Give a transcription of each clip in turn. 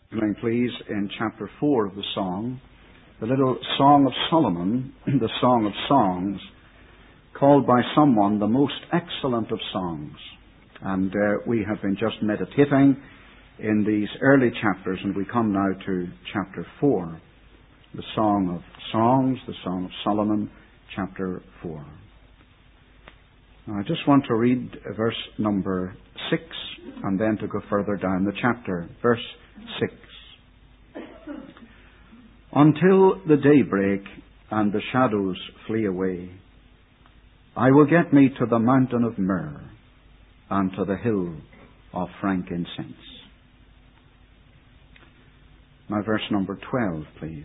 Evening, please, in chapter 4 of the song, the little Song of Solomon, the Song of Songs, called by someone the most excellent of songs. And we have been just meditating in these early chapters, and we come now to chapter 4, the Song of Songs, the Song of Solomon, chapter 4. Now, I just want to read verse number 6, and then to go further down the chapter. Verse 6. Until the daybreak and the shadows flee away, I will get me to the mountain of myrrh and to the hill of frankincense. Now verse number 12, please.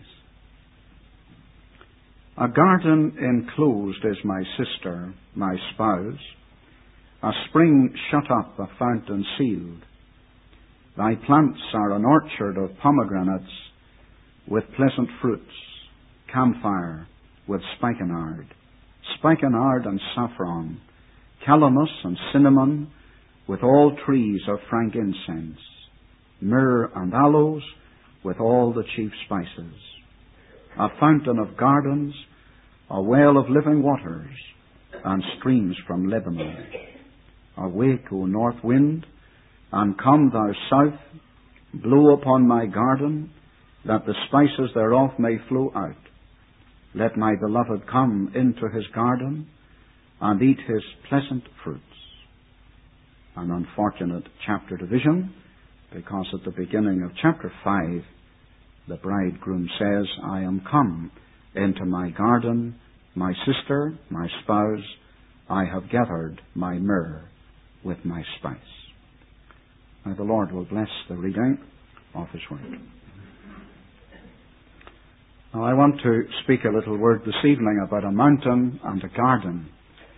A garden enclosed is my sister, my spouse, a spring shut up, a fountain sealed. Thy plants are an orchard of pomegranates with pleasant fruits, camphire with spikenard and saffron, calamus and cinnamon with all trees of frankincense, myrrh and aloes with all the chief spices, a fountain of gardens, a well of living waters, and streams from Lebanon. Awake, O north wind, and come thou south, blow upon my garden, that the spices thereof may flow out. Let my beloved come into his garden, and eat his pleasant fruits. An unfortunate chapter division, because at the beginning of chapter 5, the bridegroom says, I am come into my garden, my sister, my spouse, I have gathered my myrrh with my spice. Now the Lord will bless the reading of His Word. Now I want to speak a little word this evening about a mountain and a garden.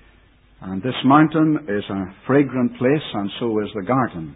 And this mountain is a fragrant place, and so is the garden.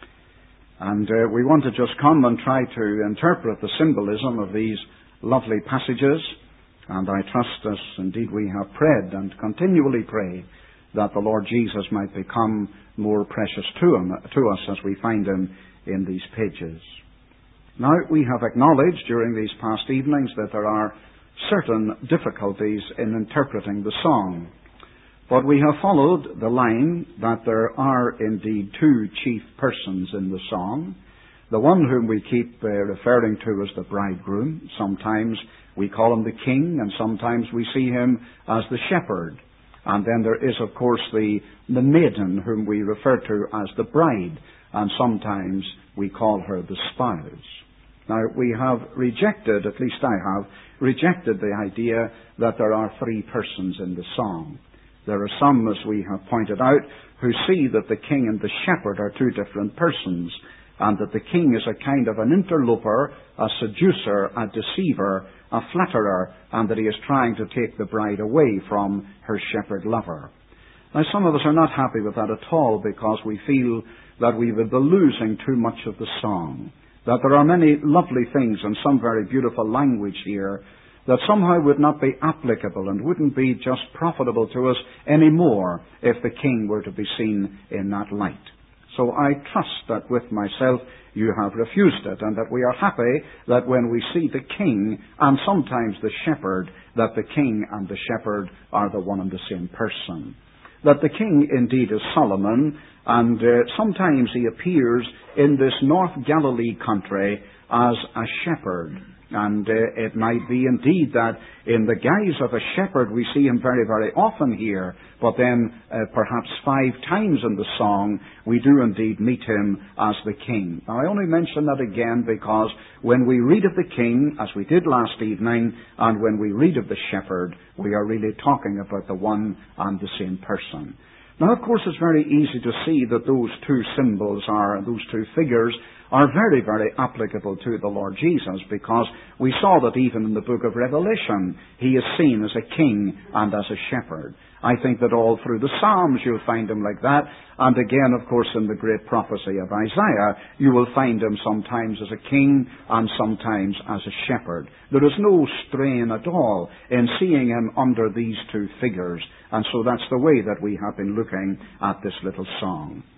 And we want to just come and try to interpret the symbolism of these lovely passages. And I trust, as indeed we have prayed and continually pray, that the Lord Jesus might become more precious to us as we find Him in these pages. Now, we have acknowledged during these past evenings that there are certain difficulties in interpreting the song. But we have followed the line that there are indeed two chief persons in the song. The one whom we keep referring to as the bridegroom. Sometimes we call him the king, and sometimes we see him as the shepherd. And then there is, of course, the maiden whom we refer to as the bride, and sometimes we call her the spouse. Now, we have rejected, at least I have, rejected the idea that there are three persons in the song. There are some, as we have pointed out, who see that the king and the shepherd are two different persons, and that the king is a kind of an interloper, a seducer, a deceiver, a flatterer, and that he is trying to take the bride away from her shepherd lover. Now, some of us are not happy with that at all, because we feel that we would be losing too much of the song, that there are many lovely things and some very beautiful language here that somehow would not be applicable and wouldn't be just profitable to us anymore if the king were to be seen in that light. So I trust that with myself you have refused it, and that we are happy that when we see the king and sometimes the shepherd, that the king and the shepherd are the one and the same person. That the king indeed is Solomon, and sometimes he appears in this North Galilee country as a shepherd. And it might be indeed that in the guise of a shepherd we see him very, very often here, but then perhaps 5 times in the song we do indeed meet him as the king. Now I only mention that again because when we read of the king, as we did last evening, and when we read of the shepherd, we are really talking about the one and the same person. Now, of course, it's very easy to see that those two symbols those two figures are very, very applicable to the Lord Jesus, because we saw that even in the book of Revelation, he is seen as a king and as a shepherd. I think that all through the Psalms you'll find him like that, and again, of course, in the great prophecy of Isaiah, you will find him sometimes as a king and sometimes as a shepherd. There is no strain at all in seeing him under these two figures, and so that's the way that we have been looking at this little song.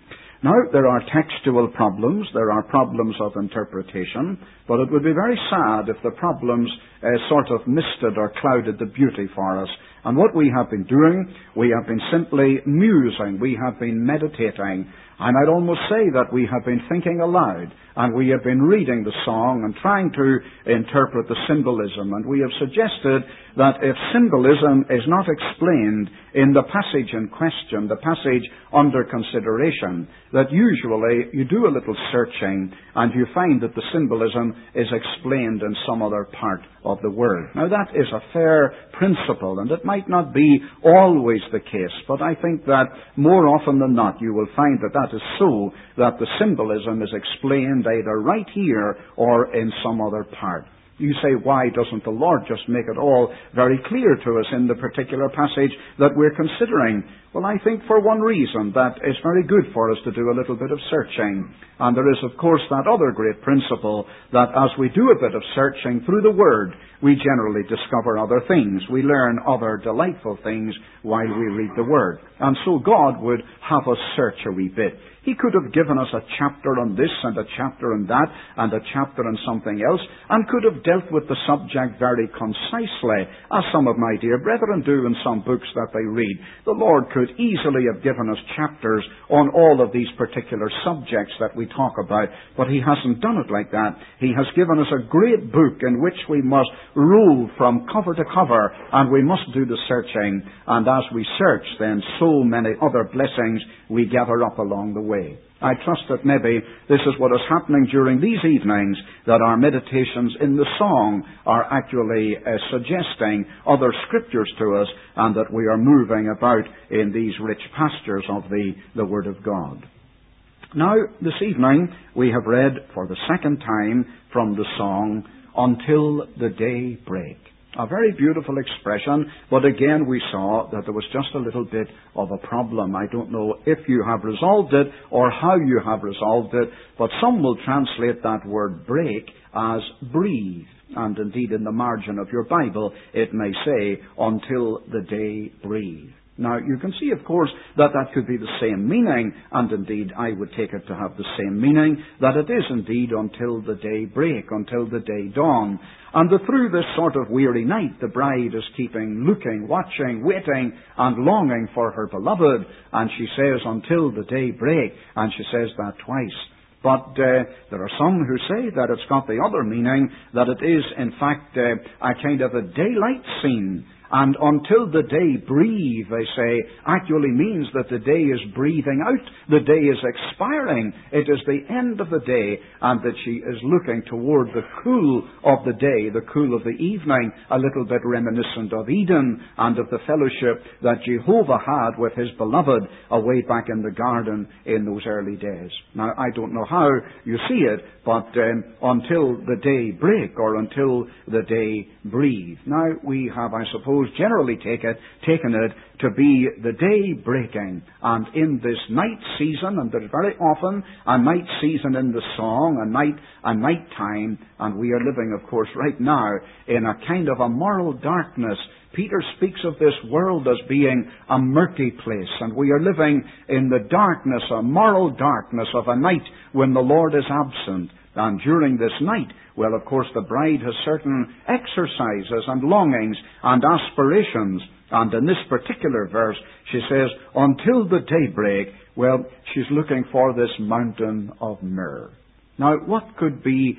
Now, there are textual problems, there are problems of interpretation, but it would be very sad if the problems sort of misted or clouded the beauty for us. And what we have been doing, we have been simply musing, we have been meditating, and I'd almost say that we have been thinking aloud, and we have been reading the song and trying to interpret the symbolism, and we have suggested that if symbolism is not explained in the passage in question, the passage under consideration, that usually you do a little searching and you find that the symbolism is explained in some other part of the word. Now that is a fair principle, and it might not be always the case, but I think that more often than not you will find that that is so, that the symbolism is explained either right here or in some other part. You say, why doesn't the Lord just make it all very clear to us in the particular passage that we're considering? Well, I think for one reason, that it's very good for us to do a little bit of searching. And there is, of course, that other great principle that as we do a bit of searching through the Word, we generally discover other things. We learn other delightful things while we read the Word. And so God would have us search a wee bit. He could have given us a chapter on this and a chapter on that and a chapter on something else, and could have dealt with the subject very concisely, as some of my dear brethren do in some books that they read. The Lord could easily have given us chapters on all of these particular subjects that we talk about, but He hasn't done it like that. He has given us a great book in which we must rule from cover to cover, and we must do the searching, and as we search, then so many other blessings we gather up along the way. I trust that maybe this is what is happening during these evenings, that our meditations in the song are actually suggesting other scriptures to us, and that we are moving about in these rich pastures of the Word of God. Now, this evening, we have read for the second time from the song, Until the Day Break. A very beautiful expression, but again we saw that there was just a little bit of a problem. I don't know if you have resolved it or how you have resolved it, but some will translate that word break as breathe. And indeed in the margin of your Bible it may say, until the day breathe. Now, you can see, of course, that that could be the same meaning, and indeed I would take it to have the same meaning, that it is indeed until the day break, until the day dawn. And that through this sort of weary night, the bride is keeping looking, watching, waiting, and longing for her beloved. And she says, until the day break, and she says that twice. But there are some who say that it's got the other meaning, that it is, in fact, a kind of a daylight scene. And until the day breathe, they say, actually means that the day is breathing out. The day is expiring. It is the end of the day, and that she is looking toward the cool of the day, the cool of the evening, a little bit reminiscent of Eden and of the fellowship that Jehovah had with His beloved away back in the garden in those early days. Now, I don't know how you see it, but until the day break, or until the day breathe. Now, we have, I suppose, generally taken it to be the day breaking, and in this night season, and there's very often a night season in the song, a night time, and we are living, of course, right now in a kind of a moral darkness. Peter speaks of this world as being a murky place, and we are living in the darkness, a moral darkness of a night when the Lord is absent. And during this night, well, of course, the bride has certain exercises and longings and aspirations. And in this particular verse, she says, until the daybreak, well, she's looking for this mountain of myrrh. Now, what could be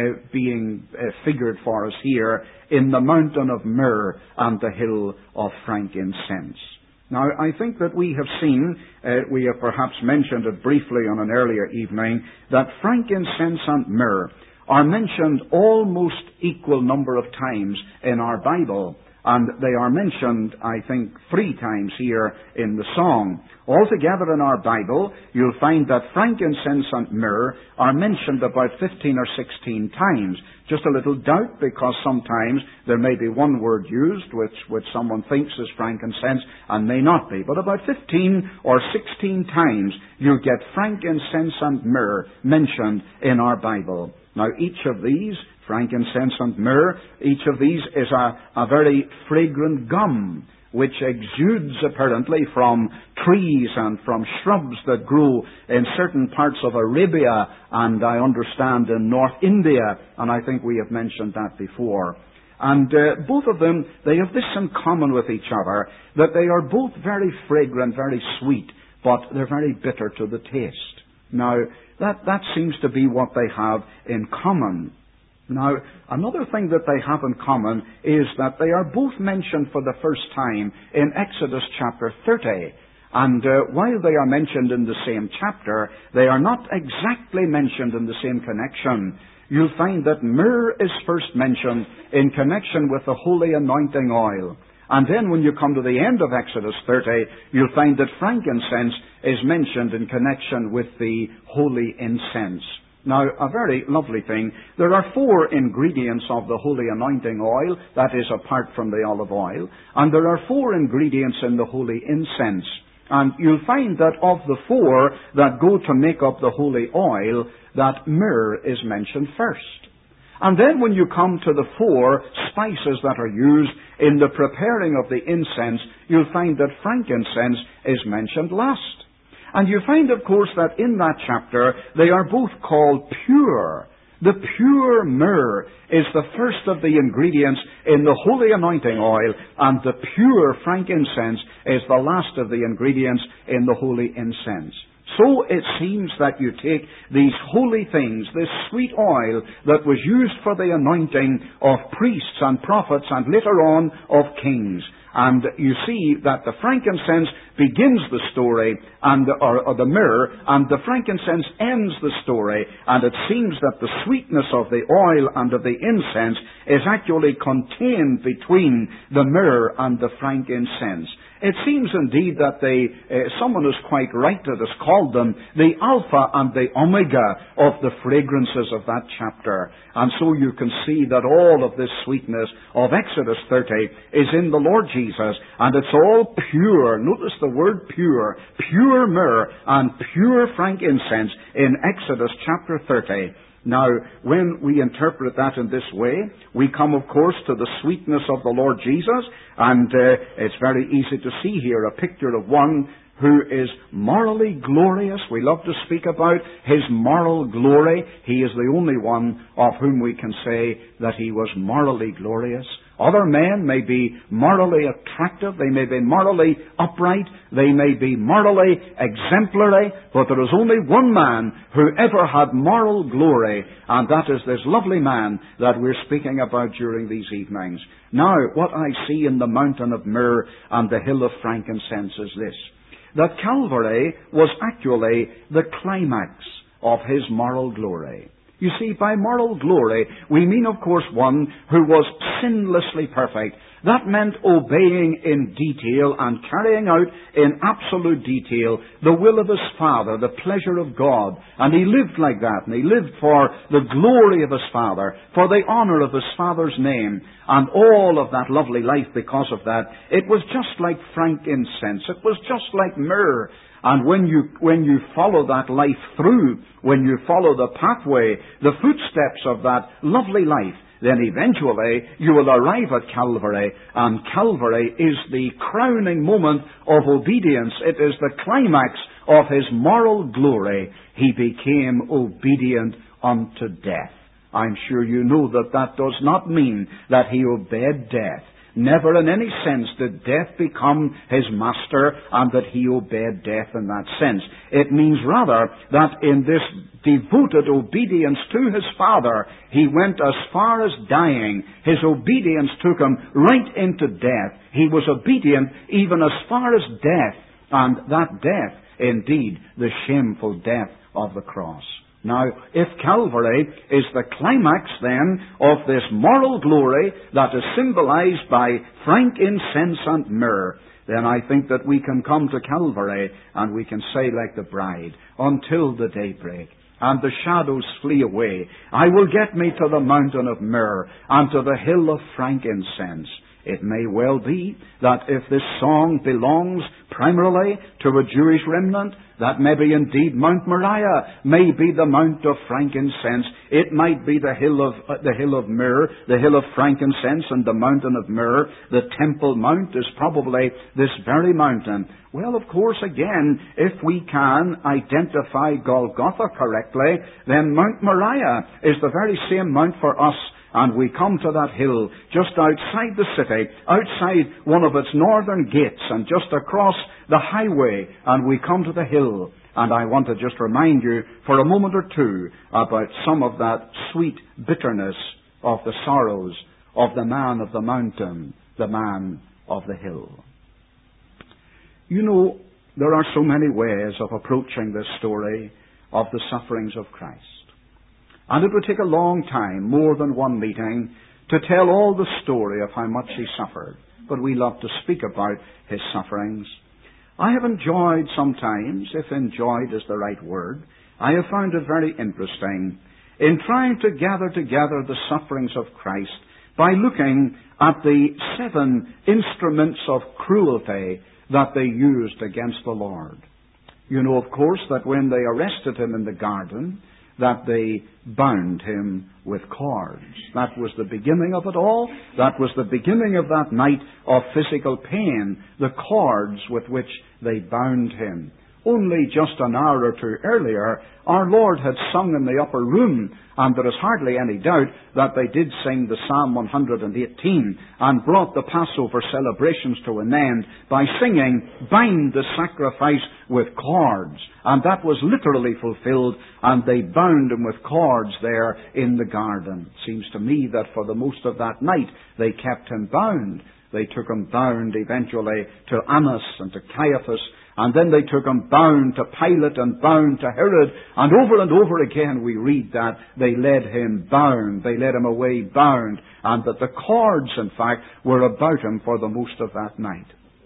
being figured for us here in the mountain of myrrh and the hill of frankincense? Now, I think that we have seen, we have perhaps mentioned it briefly on an earlier evening, that frankincense and myrrh are mentioned almost equal number of times in our Bible. And they are mentioned, I think, 3 times here in the song. Altogether in our Bible, you'll find that frankincense and myrrh are mentioned about 15 or 16 times. Just a little doubt, because sometimes there may be one word used which someone thinks is frankincense and may not be. But about 15 or 16 times you'll get frankincense and myrrh mentioned in our Bible. Now, each of these, frankincense and myrrh, each of these is a very fragrant gum. which exudes apparently from trees and from shrubs that grow in certain parts of Arabia and I understand in North India, and I think we have mentioned that before. And both of them, they have this in common with each other, that they are both very fragrant, very sweet, but they're very bitter to the taste. Now, that seems to be what they have in common. Now, another thing that they have in common is that they are both mentioned for the first time in Exodus chapter 30. And while they are mentioned in the same chapter, they are not exactly mentioned in the same connection. You'll find that myrrh is first mentioned in connection with the holy anointing oil. And then when you come to the end of Exodus 30, you'll find that frankincense is mentioned in connection with the holy incense. Now, a very lovely thing. There are 4 ingredients of the holy anointing oil, that is apart from the olive oil, and there are 4 ingredients in the holy incense. And you'll find that of the 4 that go to make up the holy oil, that myrrh is mentioned first. And then when you come to the 4 spices that are used in the preparing of the incense, you'll find that frankincense is mentioned last. And you find, of course, that in that chapter, they are both called pure. The pure myrrh is the first of the ingredients in the holy anointing oil, and the pure frankincense is the last of the ingredients in the holy incense. So it seems that you take these holy things, this sweet oil that was used for the anointing of priests and prophets and later on of kings, and you see that the frankincense begins the story, or the myrrh, and the frankincense ends the story. And it seems that the sweetness of the oil and of the incense is actually contained between the myrrh and the frankincense. It seems indeed that someone is quite right that has called them the alpha and the omega of the fragrances of that chapter. And so you can see that all of this sweetness of Exodus 30 is in the Lord Jesus, and it's all pure. Notice the word pure. Pure myrrh and pure frankincense in Exodus chapter 30. Now, when we interpret that in this way, we come, of course, to the sweetness of the Lord Jesus, and it's very easy to see here a picture of one who is morally glorious. We love to speak about his moral glory. He is the only one of whom we can say that he was morally glorious. Other men may be morally attractive, they may be morally upright, they may be morally exemplary, but there is only one man who ever had moral glory, and that is this lovely man that we're speaking about during these evenings. Now, what I see in the mountain of myrrh and the hill of frankincense is this: that Calvary was actually the climax of his moral glory. You see, by moral glory, we mean, of course, one who was sinlessly perfect. That meant obeying in detail and carrying out in absolute detail the will of his Father, the pleasure of God. And he lived like that, and he lived for the glory of his Father, for the honor of his Father's name, and all of that lovely life because of that. It was just like frankincense. It was just like myrrh. And when you follow that life through, when you follow the pathway, the footsteps of that lovely life, then eventually you will arrive at Calvary, and Calvary is the crowning moment of obedience. It is the climax of his moral glory. He became obedient unto death. I'm sure you know that that does not mean that he obeyed death. Never in any sense did death become his master and that he obeyed death in that sense. It means rather that in this devoted obedience to his Father, he went as far as dying. His obedience took him right into death. He was obedient even as far as death, and that death, indeed, the shameful death of the cross. Now, if Calvary is the climax, then, of this moral glory that is symbolized by frankincense and myrrh, then I think that we can come to Calvary and we can say like the bride, until the daybreak and the shadows flee away, I will get me to the mountain of myrrh and to the hill of frankincense. It may well be that if this song belongs primarily to a Jewish remnant, that maybe indeed Mount Moriah may be the Mount of frankincense. It might be the hill of myrrh, the hill of frankincense, and the mountain of myrrh. The Temple Mount is probably this very mountain. Well, of course, again, if we can identify Golgotha correctly, then Mount Moriah is the very same mount for us. And we come to that hill just outside the city, outside one of its northern gates, and just across the highway, and we come to the hill. And I want to just remind you for a moment or two about some of that sweet bitterness of the sorrows of the man of the mountain, the man of the hill. You know, there are so many ways of approaching this story of the sufferings of Christ. And it would take a long time, more than one meeting, to tell all the story of how much he suffered. But we love to speak about his sufferings. I have enjoyed sometimes, if enjoyed is the right word, I have found it very interesting in trying to gather together the sufferings of Christ by looking at the 7 instruments of cruelty that they used against the Lord. You know, of course, that when they arrested him in the garden, that they bound him with cords. That was the beginning of it all. That was the beginning of that night of physical pain, the cords with which they bound him. Only just an hour or two earlier, our Lord had sung in the upper room, and there is hardly any doubt that they did sing the Psalm 118 and brought the Passover celebrations to an end by singing, "Bind the sacrifice with cords." And that was literally fulfilled, and they bound him with cords there in the garden. Seems to me that for the most of that night they kept him bound. They took him bound eventually to Annas and to Caiaphas, and then they took him bound to Pilate and bound to Herod. And over again we read that they led him bound. They led him away bound. And that the cords, in fact, were about him for the most of that night.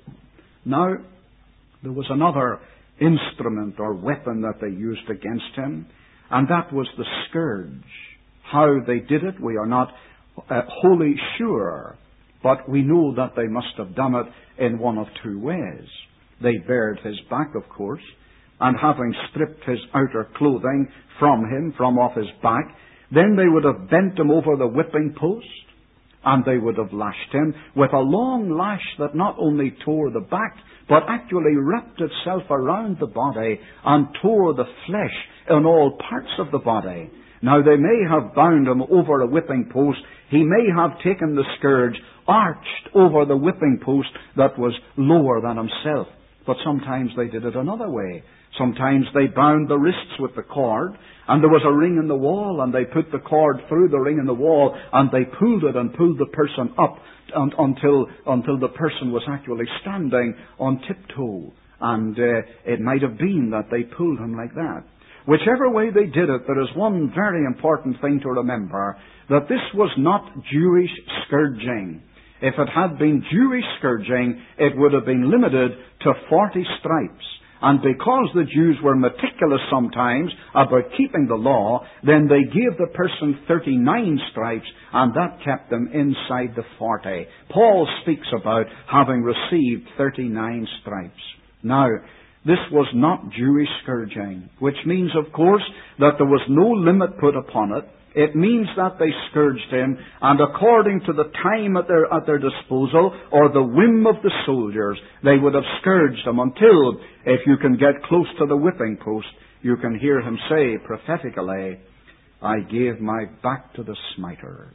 Now, there was another instrument or weapon that they used against him, and that was the scourge. How they did it, we are not wholly sure, but we know that they must have done it in one of two ways. They bared his back, of course, and having stripped his outer clothing from him, from off his back, then they would have bent him over the whipping post, and they would have lashed him with a long lash that not only tore the back, but actually wrapped itself around the body and tore the flesh in all parts of the body. Now, they may have bound him over a whipping post. He may have taken the scourge arched over the whipping post that was lower than himself. But sometimes they did it another way. Sometimes they bound the wrists with the cord, and there was a ring in the wall, and they put the cord through the ring in the wall, and they pulled it and pulled the person up until the person was actually standing on tiptoe. And it might have been that they pulled him like that. Whichever way they did it, there is one very important thing to remember, that this was not Jewish scourging. If it had been Jewish scourging, it would have been limited to 40 stripes. And because the Jews were meticulous sometimes about keeping the law, then they gave the person 39 stripes, and that kept them inside the 40. Paul speaks about having received 39 stripes. Now, this was not Jewish scourging, which means, of course, that there was no limit put upon it. It means that they scourged him, and according to the time at their disposal, or the whim of the soldiers, they would have scourged him until, if you can get close to the whipping post, you can hear him say prophetically, "I gave my back to the smiters.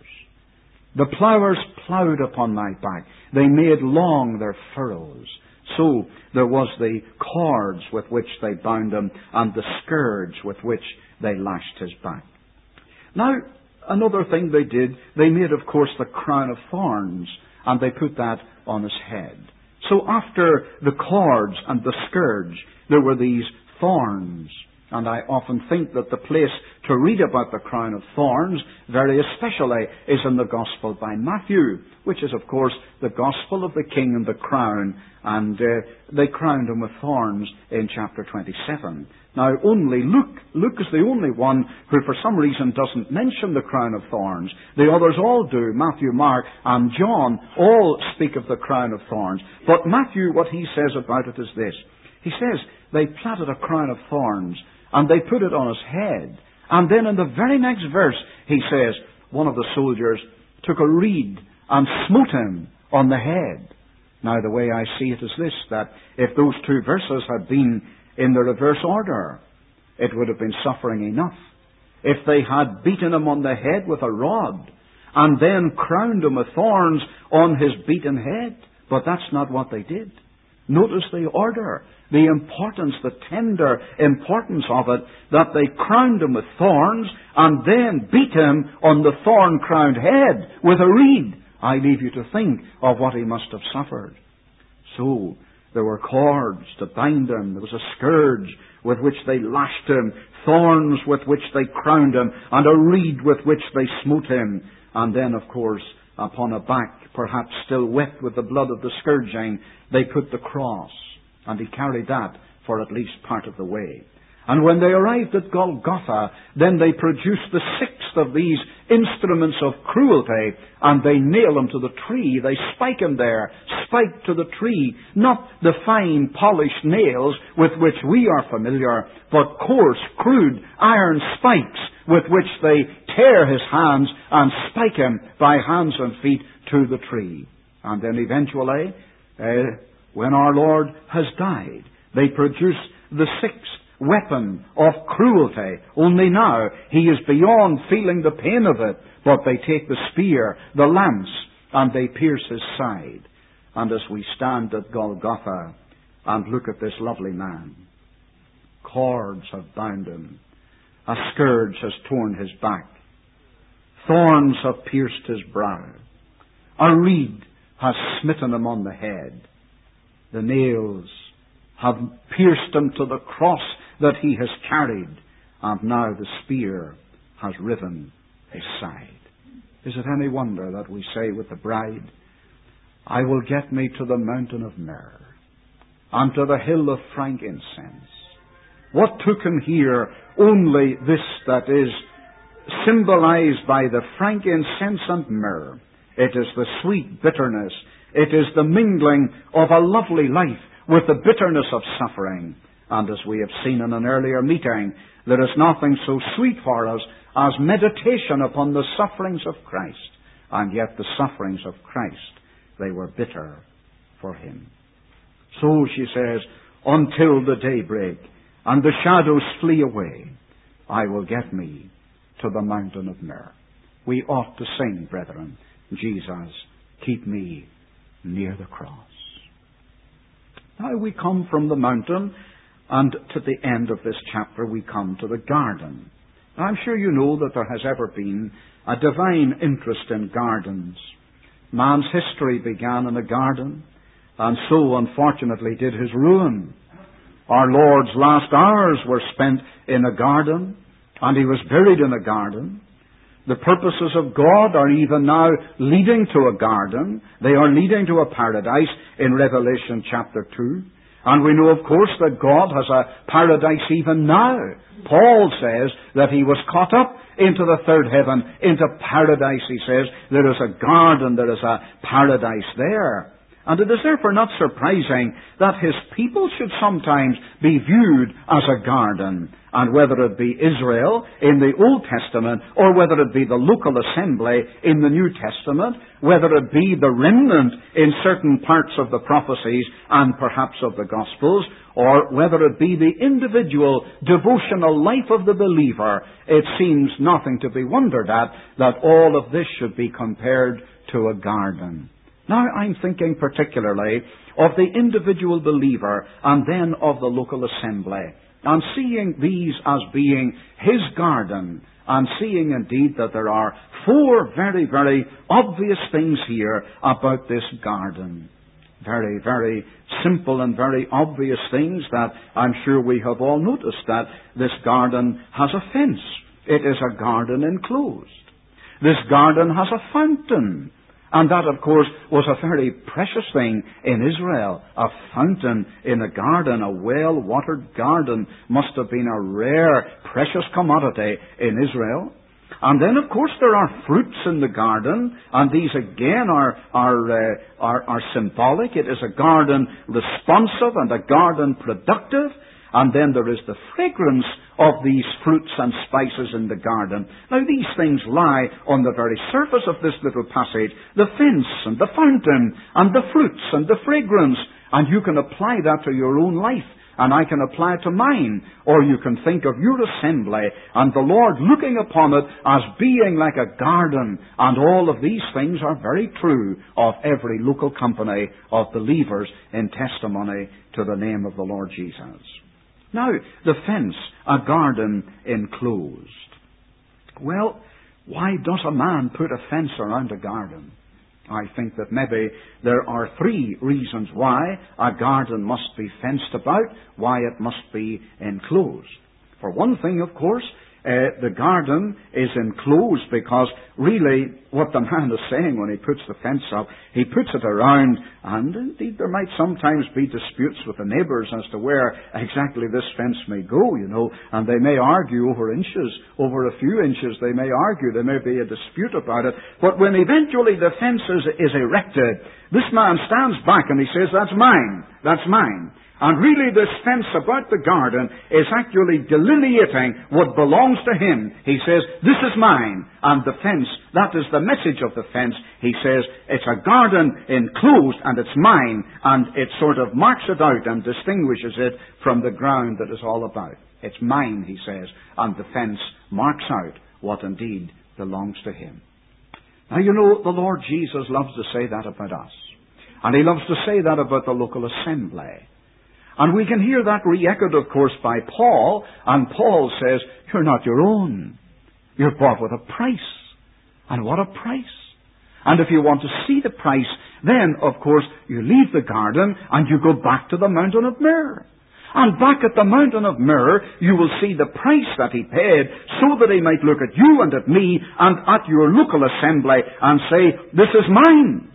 The plowers plowed upon my back. They made long their furrows." So there was the cords with which they bound him, and the scourge with which they lashed his back. Now, another thing they did, they made, of course, the crown of thorns, and they put that on his head. So after the cords and the scourge, there were these thorns. And I often think that the place to read about the crown of thorns, very especially, is in the Gospel by Matthew, which is, of course, the Gospel of the King and the crown. And they crowned him with thorns in chapter 27. Now, only Luke is the only one who for some reason doesn't mention the crown of thorns. The others all do. Matthew, Mark, and John all speak of the crown of thorns. But Matthew, what he says about it is this. He says they planted a crown of thorns and they put it on his head. And then in the very next verse, he says, one of the soldiers took a reed and smote him on the head. Now, the way I see it is this, that if those two verses had been in the reverse order, it would have been suffering enough. If they had beaten him on the head with a rod and then crowned him with thorns on his beaten head. But that's not what they did. Notice the order, the importance, the tender importance of it, that they crowned him with thorns and then beat him on the thorn-crowned head with a reed. I leave you to think of what he must have suffered. So, there were cords to bind him. There was a scourge with which they lashed him, thorns with which they crowned him, and a reed with which they smote him. And then, of course, upon a back, perhaps still wet with the blood of the scourging, they put the cross. And he carried that for at least part of the way. And when they arrived at Golgotha, then they produced the sixth of these instruments of cruelty, and they nail him to the tree. They spike him there, spiked to the tree, not the fine polished nails with which we are familiar, but coarse, crude iron spikes with which they tear his hands and spike him by hands and feet to the tree. And then eventually, when our Lord has died, they produce the sixth weapon of cruelty. Only now he is beyond feeling the pain of it, but they take the spear, the lance, and they pierce his side. And as we stand at Golgotha and look at this lovely man, cords have bound him, a scourge has torn his back, thorns have pierced his brow, a reed has smitten him on the head, the nails have pierced him to the cross that he has carried, and now the spear has riven his side. Is it any wonder that we say with the bride, I will get me to the mountain of myrrh, and to the hill of frankincense. What took him here? Only this that is symbolized by the frankincense and myrrh. It is the sweet bitterness. It is the mingling of a lovely life with the bitterness of suffering. And as we have seen in an earlier meeting, there is nothing so sweet for us as meditation upon the sufferings of Christ. And yet the sufferings of Christ, they were bitter for him. So she says, until the daybreak and the shadows flee away, I will get me to the mountain of myrrh. We ought to sing, brethren, Jesus, keep me near the cross. Now we come from the mountain, and to the end of this chapter we come to the garden. Now, I'm sure you know that there has ever been a divine interest in gardens. Man's history began in a garden, and so unfortunately did his ruin. Our Lord's last hours were spent in a garden, and he was buried in a garden. The purposes of God are even now leading to a garden. They are leading to a paradise in Revelation chapter 2. And we know, of course, that God has a paradise even now. Paul says that he was caught up into the third heaven, into paradise, he says. There is a garden, there is a paradise there. And it is therefore not surprising that his people should sometimes be viewed as a garden. And whether it be Israel in the Old Testament, or whether it be the local assembly in the New Testament, whether it be the remnant in certain parts of the prophecies and perhaps of the Gospels, or whether it be the individual devotional life of the believer, it seems nothing to be wondered at that all of this should be compared to a garden. Now I'm thinking particularly of the individual believer and then of the local assembly. And seeing these as being his garden, and seeing indeed that there are four very, very obvious things here about this garden. Very, very simple and very obvious things that I'm sure we have all noticed, that this garden has a fence. It is a garden enclosed. This garden has a fountain. And that, of course, was a very precious thing in Israel. A fountain in a garden, a well-watered garden, must have been a rare, precious commodity in Israel. And then, of course, there are fruits in the garden, and these again are symbolic. It is a garden responsive and a garden productive. And then there is the fragrance of these fruits and spices in the garden. Now, these things lie on the very surface of this little passage. The fence and the fountain and the fruits and the fragrance. And you can apply that to your own life. And I can apply it to mine. Or you can think of your assembly and the Lord looking upon it as being like a garden. And all of these things are very true of every local company of believers in testimony to the name of the Lord Jesus. Now, the fence, a garden enclosed. Well, why does a man put a fence around a garden? I think that maybe there are three reasons why a garden must be fenced about, why it must be enclosed. For one thing, of course, the garden is enclosed because really what the man is saying when he puts the fence up, he puts it around, and indeed there might sometimes be disputes with the neighbours as to where exactly this fence may go, and they may argue over inches, over a few inches they may argue, there may be a dispute about it, but when eventually the fence is erected, this man stands back and he says, that's mine, that's mine. And really this fence about the garden is actually delineating what belongs to him. He says, this is mine. And the fence, that is the message of the fence. He says, it's a garden enclosed and it's mine. And it sort of marks it out and distinguishes it from the ground that is all about. It's mine, he says. And the fence marks out what indeed belongs to him. Now, the Lord Jesus loves to say that about us. And he loves to say that about the local assembly. And we can hear that re-echoed, of course, by Paul. And Paul says, you're not your own. You're bought with a price. And what a price. And if you want to see the price, then, of course, you leave the garden and you go back to the mountain of myrrh. And back at the mountain of myrrh, you will see the price that he paid so that he might look at you and at me and at your local assembly and say, this is mine.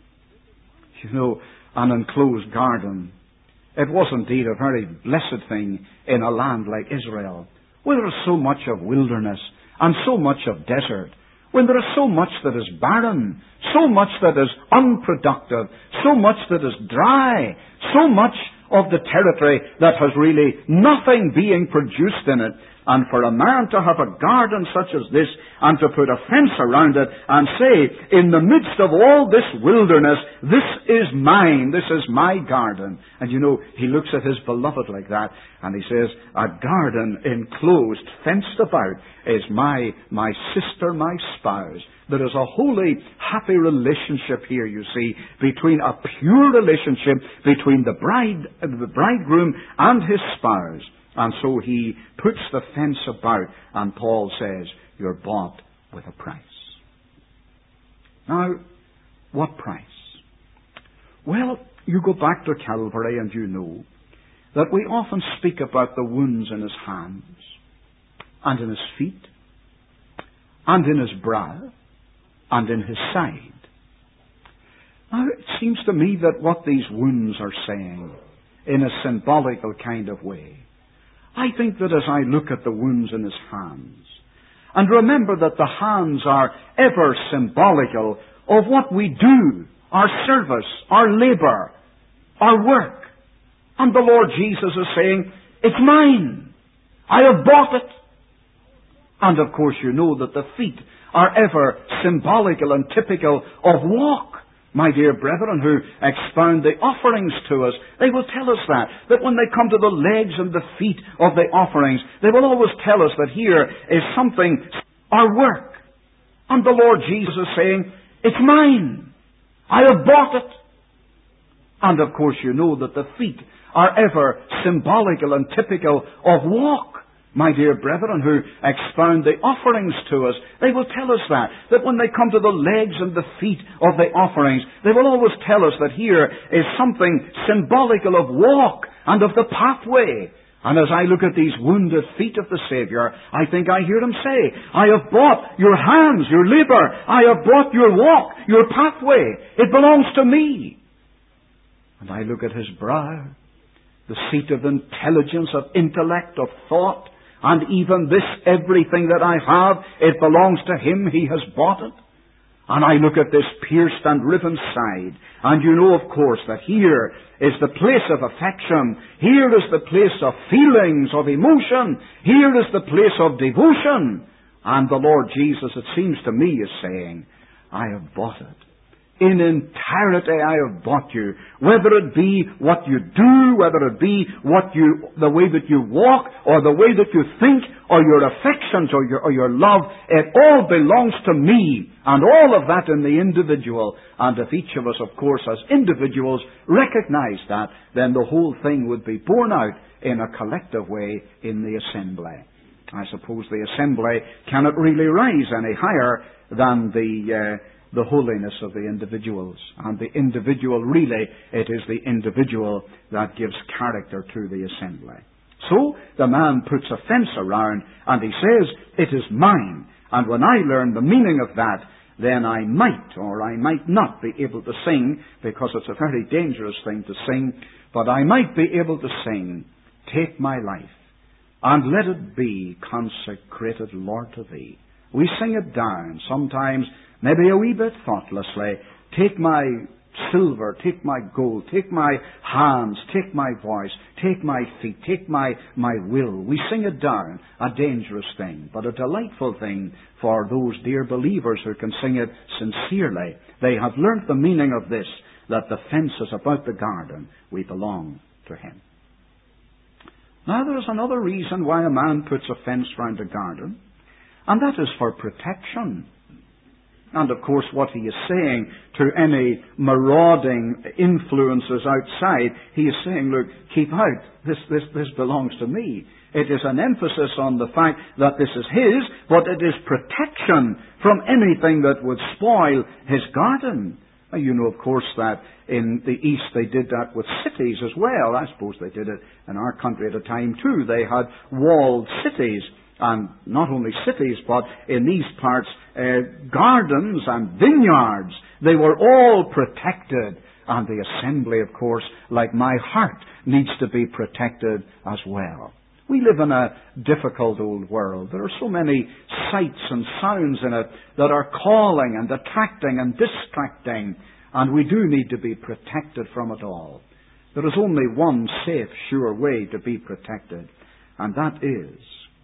An enclosed garden. It was indeed a very blessed thing in a land like Israel, where there is so much of wilderness and so much of desert, when there is so much that is barren, so much that is unproductive, so much that is dry, so much of the territory that has really nothing being produced in it. And for a man to have a garden such as this and to put a fence around it and say, in the midst of all this wilderness, this is mine, this is my garden. And he looks at his beloved like that and he says, a garden enclosed, fenced about, is my sister, my spouse. There is a holy, happy relationship here, you see, between a pure relationship between the bridegroom and his spouse. And so he puts the fence about, and Paul says, you're bought with a price. Now, what price? Well, you go back to Calvary and you know that we often speak about the wounds in his hands, and in his feet, and in his brow, and in his side. Now, it seems to me that what these wounds are saying, in a symbolical kind of way, I think that as I look at the wounds in his hands, and remember that the hands are ever symbolical of what we do, our service, our labor, our work. And the Lord Jesus is saying, it's mine. I have bought it. And of course you know that the feet are ever symbolical and typical of walk. My dear brethren who expound the offerings to us, they will tell us that when they come to the legs and the feet of the offerings, they will always tell us that here is something, our work. And the Lord Jesus is saying, it's mine. I have bought it. And of course you know that the feet are ever symbolical and typical of walk. My dear brethren who expound the offerings to us, they will tell us that when they come to the legs and the feet of the offerings, they will always tell us that here is something symbolical of walk and of the pathway. And as I look at these wounded feet of the Saviour, I think I hear Him say, I have bought your hands, your labour. I have bought your walk, your pathway. It belongs to me. And I look at His brow, the seat of intelligence, of intellect, of thought, and even this, everything that I have, it belongs to Him. He has bought it. And I look at this pierced and riven side, and you know, of course, that here is the place of affection. Here is the place of feelings, of emotion. Here is the place of devotion. And the Lord Jesus, it seems to me, is saying, I have bought it. In entirety I have bought you. Whether it be what you do, whether it be the way that you walk, or the way that you think, or your affections, or your love, it all belongs to me. And all of that in the individual. And if each of us, of course, as individuals, recognize that, then the whole thing would be borne out in a collective way in the assembly. I suppose the assembly cannot really rise any higher than the holiness of the individuals. And the individual, really, it is the individual that gives character to the assembly. So, the man puts a fence around, and he says, it is mine. And when I learn the meaning of that, then I might, or I might not be able to sing, because it's a very dangerous thing to sing, but I might be able to sing, take my life, and let it be consecrated, Lord, to Thee. We sing it down, sometimes maybe a wee bit thoughtlessly. Take my silver, take my gold, take my hands, take my voice, take my feet, take my will. We sing it down, a dangerous thing, but a delightful thing for those dear believers who can sing it sincerely. They have learnt the meaning of this, that the fence is about the garden. We belong to Him. Now there is another reason why a man puts a fence round a garden, and that is for protection. And of course what he is saying to any marauding influences outside, he is saying, look, keep out. This belongs to me. It is an emphasis on the fact that this is his, but it is protection from anything that would spoil his garden. You know, of course, that in the East they did that with cities as well. I suppose they did it in our country at a time too. They had walled cities. And not only cities, but in these parts, gardens and vineyards. They were all protected. And the assembly, of course, like my heart, needs to be protected as well. We live in a difficult old world. There are so many sights and sounds in it that are calling and attracting and distracting. And we do need to be protected from it all. There is only one safe, sure way to be protected. And that is,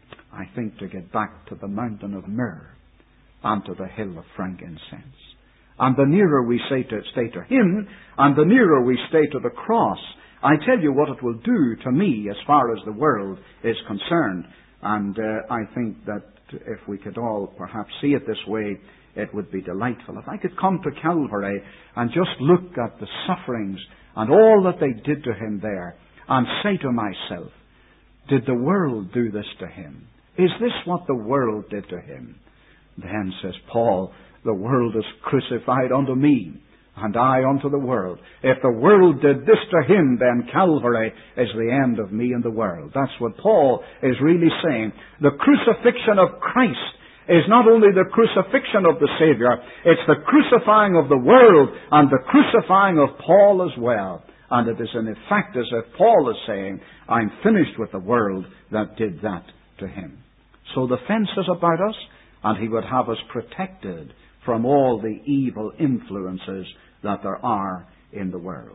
I think, to get back to the mountain of myrrh and to the hill of frankincense. And the nearer we stay to Him, and the nearer we stay to the cross, I tell you what it will do to me as far as the world is concerned. And I think that if we could all perhaps see it this way, it would be delightful. If I could come to Calvary and just look at the sufferings and all that they did to Him there, and say to myself, did the world do this to Him? Is this what the world did to Him? Then, says Paul, the world is crucified unto me, and I unto the world. If the world did this to Him, then Calvary is the end of me and the world. That's what Paul is really saying. The crucifixion of Christ is not only the crucifixion of the Saviour, it's the crucifying of the world and the crucifying of Paul as well. And it is in effect as if Paul is saying, I'm finished with the world that did that to him. So the fence is about us, and He would have us protected from all the evil influences that there are in the world.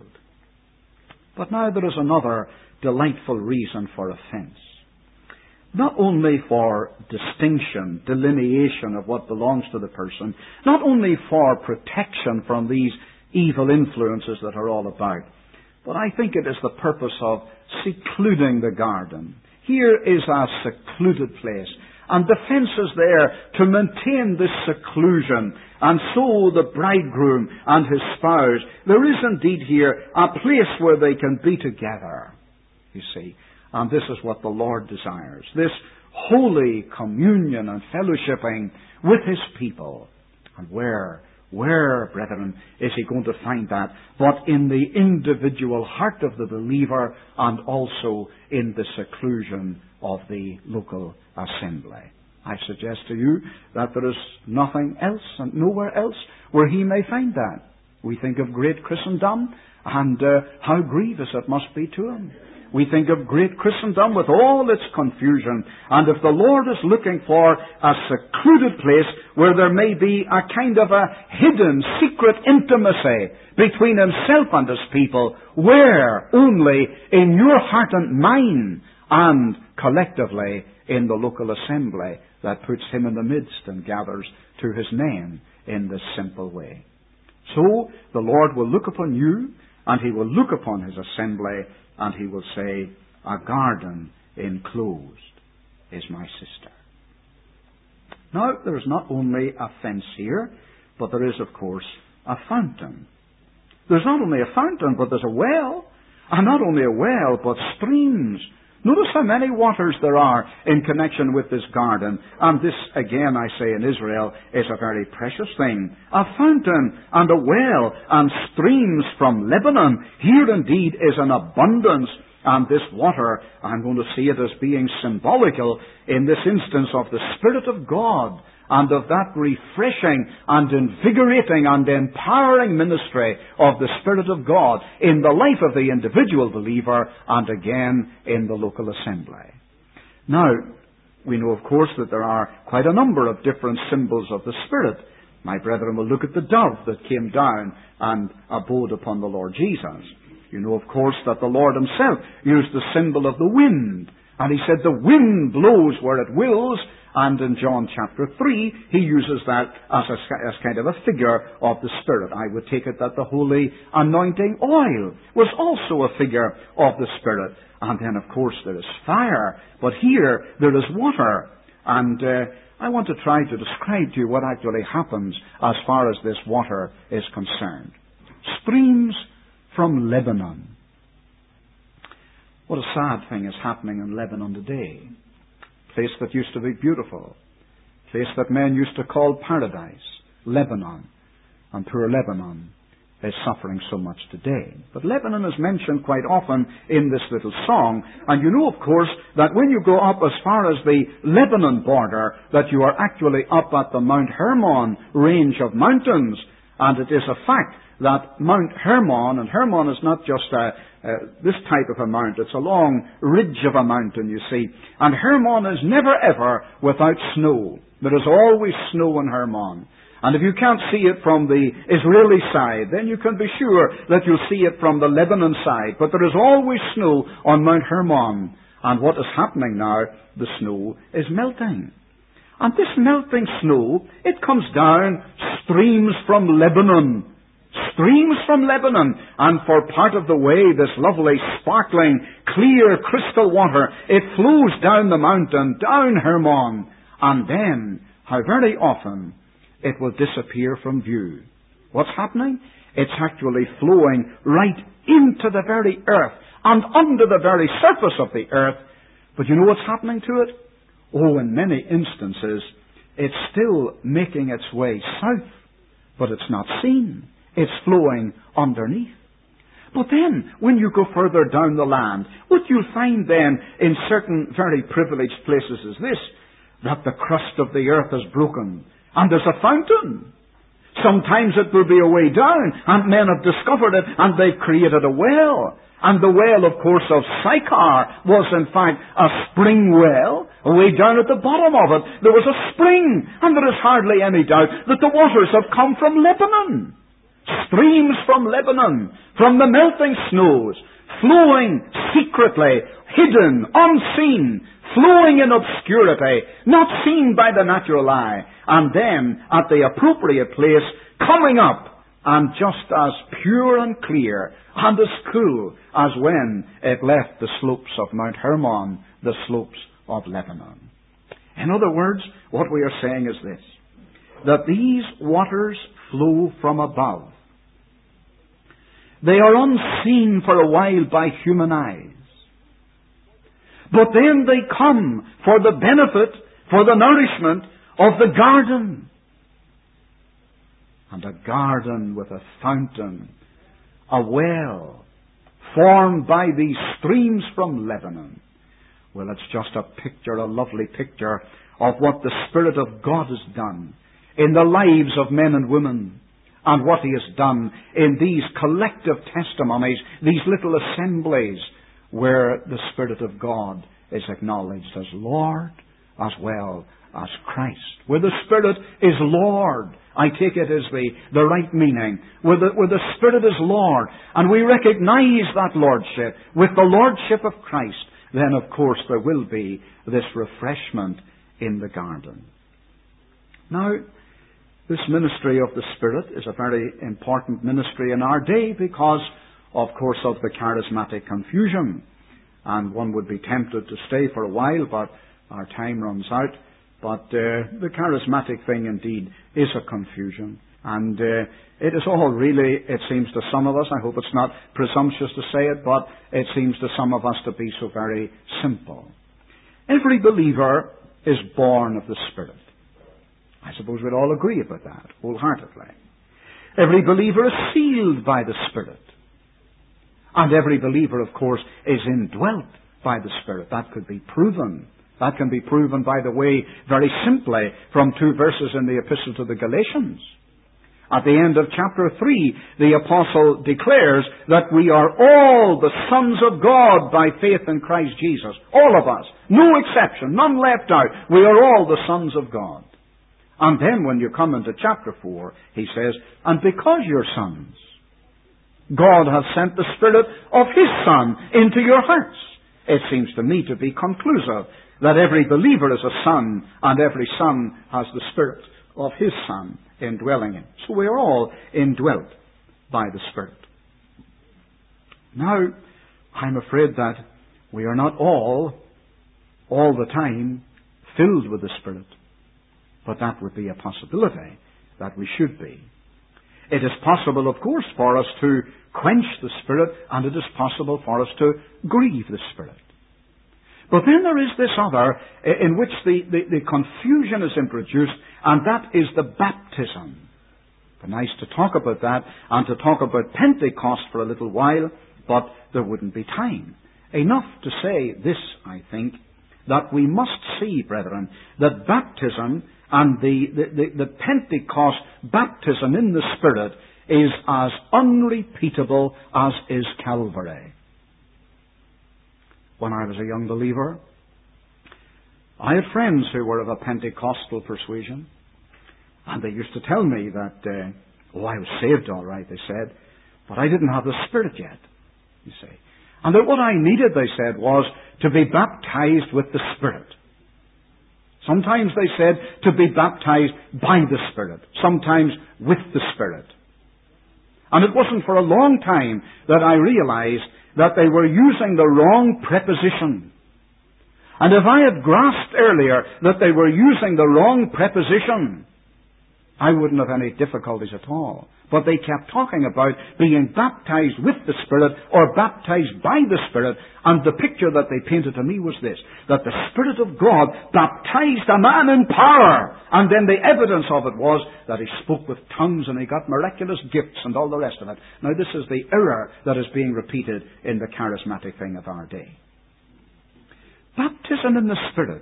But now there is another delightful reason for a fence. Not only for distinction, delineation of what belongs to the person, not only for protection from these evil influences that are all about, but I think it is the purpose of secluding the garden. Here is a secluded place, and the fence is there to maintain this seclusion. And so the bridegroom and his spouse, there is indeed here a place where they can be together, you see. And this is what the Lord desires, this holy communion and fellowshipping with His people. And where Where, brethren, is he going to find that? But in the individual heart of the believer, and also in the seclusion of the local assembly. I suggest to you that there is nothing else and nowhere else where he may find that. We think of great Christendom and how grievous it must be to him. We think of great Christendom with all its confusion, and if the Lord is looking for a secluded place where there may be a kind of a hidden, secret intimacy between himself and his people, where? Only in your heart and mind, and collectively in the local assembly that puts him in the midst and gathers to his name in this simple way. So the Lord will look upon you, and he will look upon his assembly, and he will say, a garden enclosed is my sister. Now, there is not only a fence here, but there is, of course, a fountain. There's not only a fountain, but there's a well. And not only a well, but streams. Notice how many waters there are in connection with this garden. And this, again, I say in Israel, is a very precious thing. A fountain and a well and streams from Lebanon. Here indeed is an abundance. And this water, I'm going to see it as being symbolical in this instance of the Spirit of God, and of that refreshing and invigorating and empowering ministry of the Spirit of God in the life of the individual believer, and again in the local assembly. Now, we know, of course, that there are quite a number of different symbols of the Spirit. My brethren will look at the dove that came down and abode upon the Lord Jesus. You know, of course, that the Lord himself used the symbol of the wind, and he said the wind blows where it wills. And in John chapter 3, he uses that as kind of a figure of the Spirit. I would take it that the holy anointing oil was also a figure of the Spirit. And then, of course, there is fire. But here, there is water. And I want to try to describe to you what actually happens as far as this water is concerned. Streams from Lebanon. What a sad thing is happening in Lebanon today. Place that used to be beautiful, place that men used to call paradise, Lebanon. And poor Lebanon is suffering so much today. But Lebanon is mentioned quite often in this little song. And you know, of course, that when you go up as far as the Lebanon border, that you are actually up at the Mount Hermon range of mountains. And it is a fact that Mount Hermon, and Hermon is not just this type of a mount, it's a long ridge of a mountain, you see. And Hermon is never ever without snow. There is always snow in Hermon. And if you can't see it from the Israeli side, then you can be sure that you'll see it from the Lebanon side. But there is always snow on Mount Hermon. And what is happening now, the snow is melting. And this melting snow, it comes down streams from Lebanon. Streams from Lebanon. And for part of the way, this lovely, sparkling, clear, crystal water, it flows down the mountain, down Hermon. And then, how very often, it will disappear from view. What's happening? It's actually flowing right into the very earth and under the very surface of the earth. But you know what's happening to it? Oh, in many instances, it's still making its way south, but it's not seen. It's flowing underneath. But then, when you go further down the land, what you'll find then in certain very privileged places is this, that the crust of the earth is broken, and there's a fountain. Sometimes it will be a way down, and men have discovered it, and they've created a well. And the well, of course, of Sychar was, in fact, a spring well. Way down at the bottom of it, there was a spring, and there is hardly any doubt that the waters have come from Lebanon. Streams from Lebanon, from the melting snows, flowing secretly, hidden, unseen, flowing in obscurity, not seen by the natural eye, and then, at the appropriate place, coming up, and just as pure and clear, and as cool as when it left the slopes of Mount Hermon, the slopes of Lebanon. In other words, what we are saying is this, that these waters flow from above. They are unseen for a while by human eyes. But then they come for the benefit, for the nourishment of the garden. and a garden with a fountain, a well formed by these streams from Lebanon. Well, it's just a picture, a lovely picture of what the Spirit of God has done in the lives of men and women, and what He has done in these collective testimonies, these little assemblies where the Spirit of God is acknowledged as Lord as well as Christ. Where the Spirit is Lord, I take it as the right meaning. Where the Spirit is Lord, and we recognize that Lordship with the Lordship of Christ, then of course there will be this refreshment in the garden. Now, this ministry of the Spirit is a very important ministry in our day because, of course, of the charismatic confusion. And one would be tempted to stay for a while, but our time runs out. But the charismatic thing indeed is a confusion. And it is all really, it seems to some of us, I hope it's not presumptuous to say it, but it seems to some of us to be so very simple. Every believer is born of the Spirit. I suppose we'd all agree about that wholeheartedly. Every believer is sealed by the Spirit. And every believer, of course, is indwelt by the Spirit. That could be proven. That can be proven, by the way, very simply from 2 verses in the Epistle to the Galatians. At the end of chapter 3, the Apostle declares that we are all the sons of God by faith in Christ Jesus. All of us. No exception. None left out. We are all the sons of God. And then when you come into chapter 4, he says, and because you're sons, God has sent the Spirit of His Son into your hearts. It seems to me to be conclusive that every believer is a son, and every son has the Spirit of His Son indwelling him. So we are all indwelt by the Spirit. Now, I'm afraid that we are not all the time, filled with the Spirit. But that would be a possibility that we should be. It is possible, of course, for us to quench the Spirit, and it is possible for us to grieve the Spirit. But then there is this other in which the confusion is introduced, and that is the baptism. It's nice to talk about that and to talk about Pentecost for a little while, but there wouldn't be time. Enough to say this, I think, that we must see, brethren, that baptism and the Pentecost baptism in the Spirit is as unrepeatable as is Calvary. When I was a young believer, I had friends who were of a Pentecostal persuasion, and they used to tell me that, I was saved all right, they said, but I didn't have the Spirit yet, you see. And that what I needed, they said, was to be baptized with the Spirit. Sometimes they said to be baptized by the Spirit, sometimes with the Spirit. And it wasn't for a long time that I realized that they were using the wrong preposition. And if I had grasped earlier that they were using the wrong preposition, I wouldn't have any difficulties at all. But they kept talking about being baptized with the Spirit or baptized by the Spirit, and the picture that they painted to me was this, that the Spirit of God baptized a man in power, and then the evidence of it was that he spoke with tongues and he got miraculous gifts and all the rest of it. Now this is the error that is being repeated in the charismatic thing of our day. Baptism in the Spirit,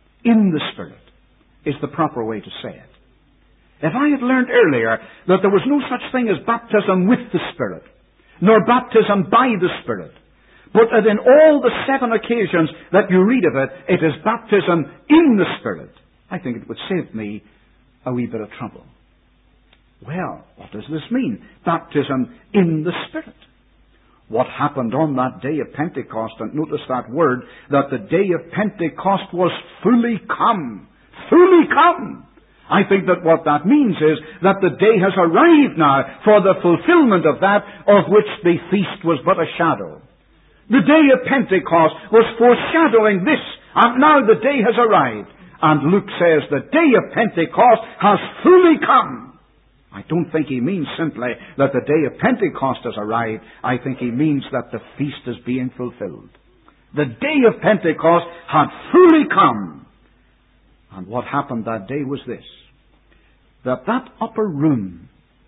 is the proper way to say it. If I had learned earlier that there was no such thing as baptism with the Spirit, nor baptism by the Spirit, but that in all the 7 occasions that you read of it, it is baptism in the Spirit, I think it would save me a wee bit of trouble. Well, what does this mean? Baptism in the Spirit. What happened on that day of Pentecost, and notice that word, that the day of Pentecost was fully come. Fully come. I think that what that means is that the day has arrived now for the fulfillment of that of which the feast was but a shadow. The day of Pentecost was foreshadowing this, and now the day has arrived. And Luke says the day of Pentecost has fully come. I don't think he means simply that the day of Pentecost has arrived. I think he means that the feast is being fulfilled. The day of Pentecost had fully come. And what happened that day was this, that upper room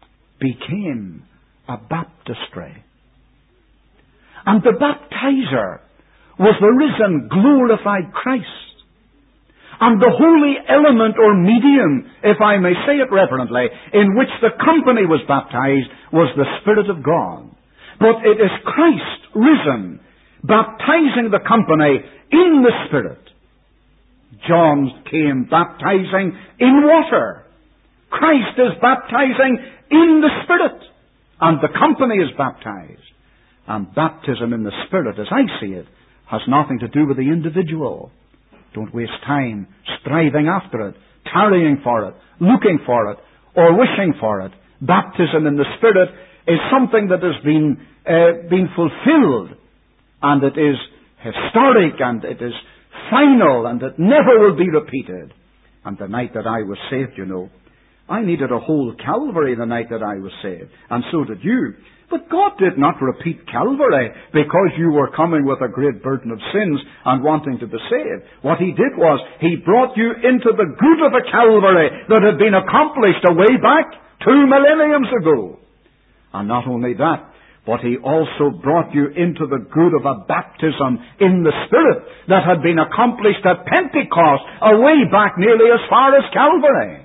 became a baptistry. And the baptizer was the risen, glorified Christ. And the holy element or medium, if I may say it reverently, in which the company was baptized was the Spirit of God. But it is Christ risen, baptizing the company in the Spirit. John came baptizing in water. Christ is baptizing in the Spirit. And the company is baptized. And baptism in the Spirit, as I see it, has nothing to do with the individual. Don't waste time striving after it, tarrying for it, looking for it, or wishing for it. Baptism in the Spirit is something that has been fulfilled, and it is historic, and it is final, and it never will be repeated. And the night that I was saved, I needed a whole Calvary the night that I was saved, and so did you. But God did not repeat Calvary because you were coming with a great burden of sins and wanting to be saved. What He did was, He brought you into the good of a Calvary that had been accomplished a way back 2 millenniums ago. And not only that, but He also brought you into the good of a baptism in the Spirit that had been accomplished at Pentecost a way back nearly as far as Calvary.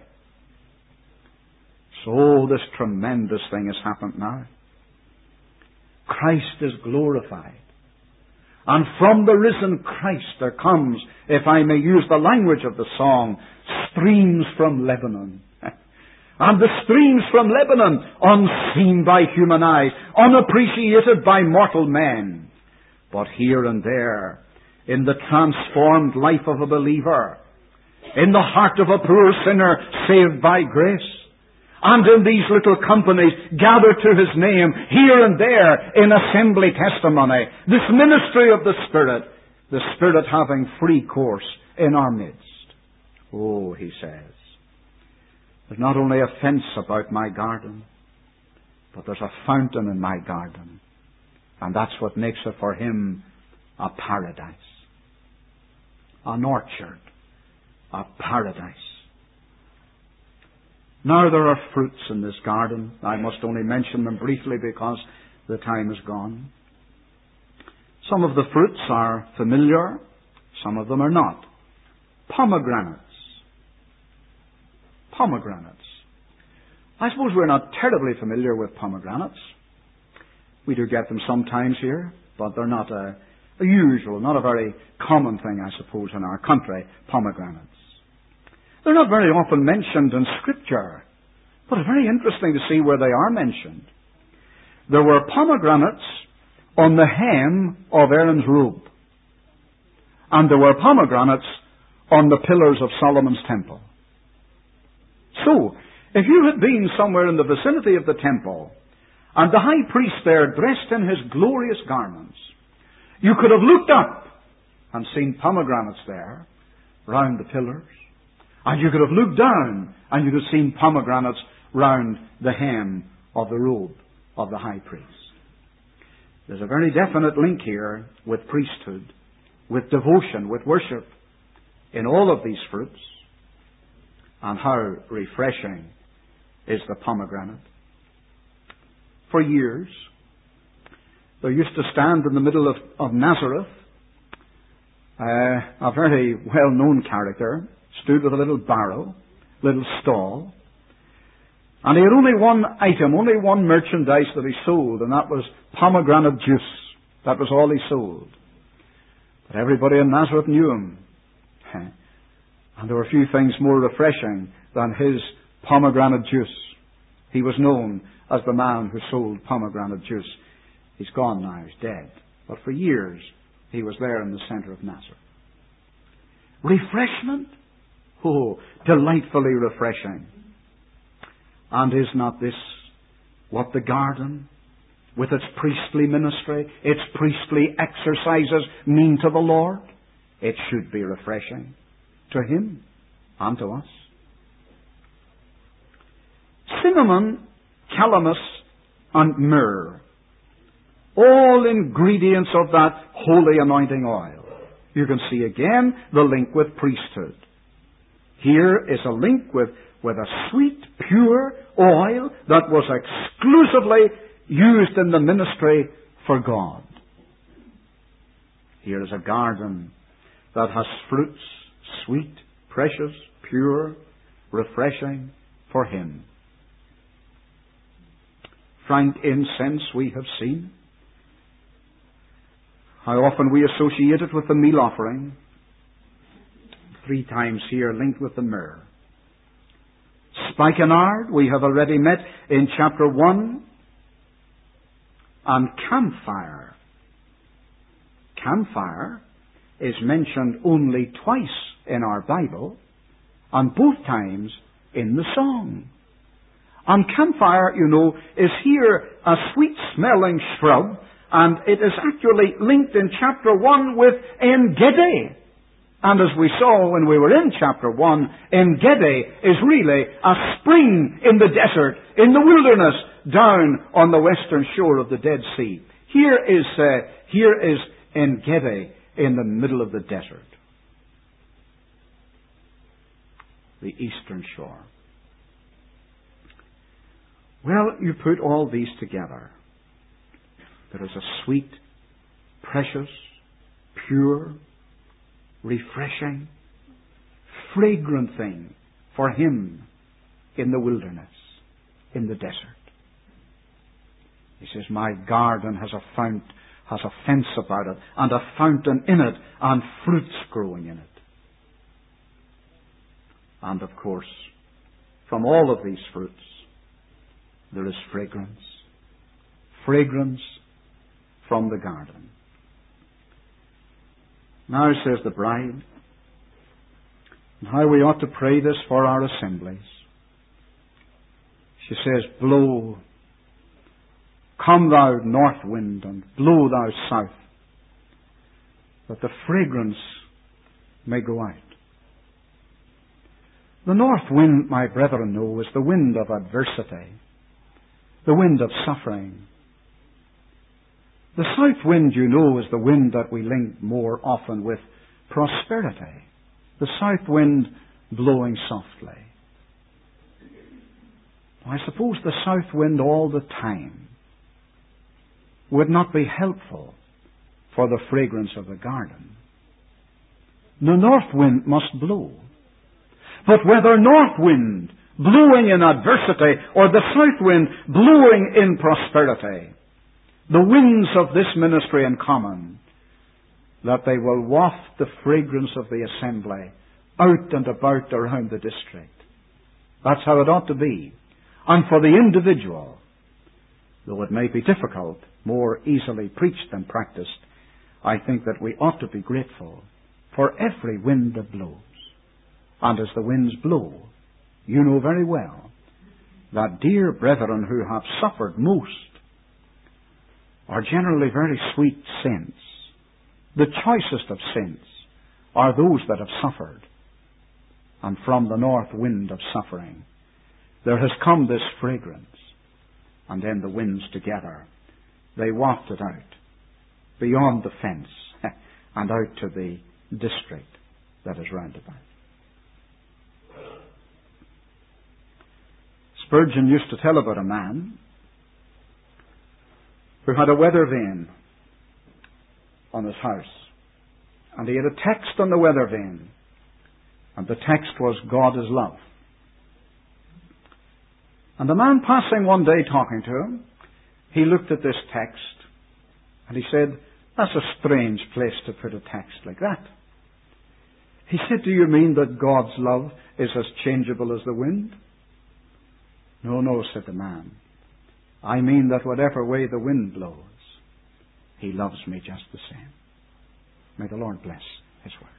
So this tremendous thing has happened now. Christ is glorified. And from the risen Christ there comes, if I may use the language of the song, streams from Lebanon. And the streams from Lebanon, unseen by human eyes, unappreciated by mortal men. But here and there, in the transformed life of a believer, in the heart of a poor sinner saved by grace, and in these little companies gathered to His name, here and there in assembly testimony, this ministry of the Spirit having free course in our midst. Oh, He says, there's not only a fence about my garden, but there's a fountain in my garden. And that's what makes it for Him a paradise. An orchard. A paradise. Now there are fruits in this garden. I must only mention them briefly because the time is gone. Some of the fruits are familiar. Some of them are not. Pomegranates. Pomegranates. I suppose we're not terribly familiar with pomegranates. We do get them sometimes here, but they're not a usual, not a very common thing, I suppose, in our country, pomegranates. They're not very often mentioned in Scripture, but it's very interesting to see where they are mentioned. There were pomegranates on the hem of Aaron's robe, and there were pomegranates on the pillars of Solomon's temple. So, if you had been somewhere in the vicinity of the temple, and the high priest there dressed in his glorious garments, you could have looked up and seen pomegranates there round the pillars. And you could have looked down and you could have seen pomegranates round the hem of the robe of the high priest. There's a very definite link here with priesthood, with devotion, with worship in all of these fruits. And how refreshing is the pomegranate. For years, there used to stand in the middle of Nazareth a very well-known character, stood with a little barrow, little stall, and he had only one item, only one merchandise that he sold, and that was pomegranate juice. That was all he sold. But everybody in Nazareth knew him. And there were few things more refreshing than his pomegranate juice. He was known as the man who sold pomegranate juice. He's gone now, he's dead. But for years, he was there in the center of Nazareth. Refreshment? Oh, delightfully refreshing. And is not this what the garden, with its priestly ministry, its priestly exercises, mean to the Lord? It should be refreshing to Him and to us. Cinnamon, calamus, and myrrh. All ingredients of that holy anointing oil. You can see again the link with priesthood. Here is a link with a sweet pure oil that was exclusively used in the ministry for God. Here is a garden that has fruits, sweet, precious, pure, refreshing for Him. Frank incense we have seen. How often we associate it with the meal offering. 3 times here linked with the myrrh. Spikenard we have already met in chapter 1. And camphire. Camphire is mentioned only twice in our Bible, and both times in the song. And camphire, is here a sweet-smelling shrub, and it is actually linked in chapter 1 with En-gedi. And as we saw when we were in chapter 1, En-gedi is really a spring in the desert, in the wilderness, down on the western shore of the Dead Sea. Here is En-gedi in the middle of the desert. The eastern shore. Well, you put all these together. There is a sweet, precious, pure, refreshing, fragrant thing for Him in the wilderness, in the desert. He says, my garden has a fence about it, and a fountain in it, and fruits growing in it. And of course, from all of these fruits, there is fragrance. Fragrance from the garden. Now, says the bride, and how we ought to pray this for our assemblies. She says, blow, come thou north wind, and blow thou south, that the fragrance may go out. The north wind, my brethren know, is the wind of adversity, the wind of suffering. The south wind, is the wind that we link more often with prosperity. The south wind blowing softly. I suppose the south wind all the time would not be helpful for the fragrance of the garden. The north wind must blow. But whether north wind blowing in adversity or the south wind blowing in prosperity, the winds of this ministry in common, that they will waft the fragrance of the assembly out and about around the district. That's how it ought to be. And for the individual, though it may be difficult, more easily preached than practiced, I think that we ought to be grateful for every wind that blows. And as the winds blow, you know very well that dear brethren who have suffered most are generally very sweet saints. The choicest of saints are those that have suffered. And from the north wind of suffering, there has come this fragrance. And then the winds together, they waft it out beyond the fence and out to the district that is round about. Spurgeon used to tell about a man who had a weather vane on his house. And he had a text on the weather vane. And the text was, God is love. And the man passing one day talking to him, he looked at this text and he said, that's a strange place to put a text like that. He said, do you mean that God's love is as changeable as the wind? No, no, said the man. I mean that whatever way the wind blows, He loves me just the same. May the Lord bless His word.